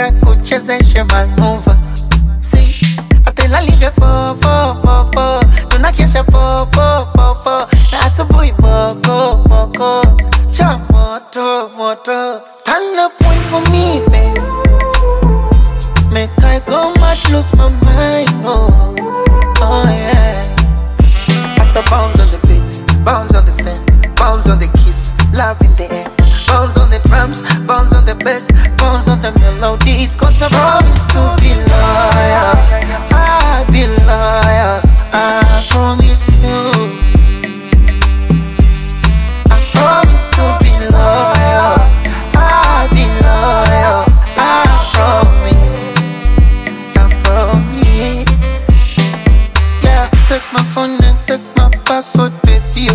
kuchezeshe manuva. See, atela live fo tunakesha po na asubuhi moko cha moto. Turn up one for me, baby. Make I go mad, lose my mind, oh yeah. As I bounce on the beat, bounce on the stand, bounce on the kiss, love in the air. Bounce on the drums, bounce on the bass, bounce on the melodies. Cause I promise to be loyal, I'll be loyal, I promise you. I promise to be loyal, I'll be loyal, I promise. Yeah, take my phone and take my password, baby.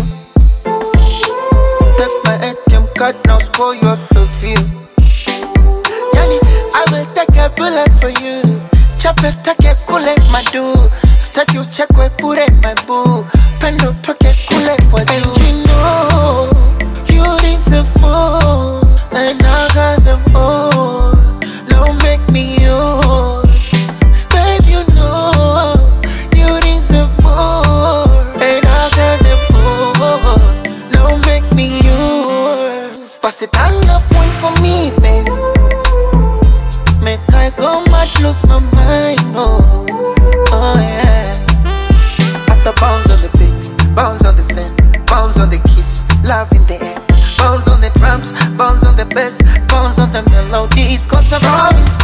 Take my ATM card, now spoil yourself, you. Yani, I will take a bullet for you. Chop it, take a kule, my do. Start you check where put it, my boo. Pendo, take a kule for you. And you know, you deserve more. And I got them all. Now make me yours. Babe, you know, you deserve more. And I got them all. Now make me yours. Pass it on up one for me, baby. Make I go mad, lose my mind, oh yeah. As I bounce on the beat, bounce on the stand, bounce on the kiss, love in the air. Bounce on the drums, bounce on the bass, bounce on the melodies. Cause I promise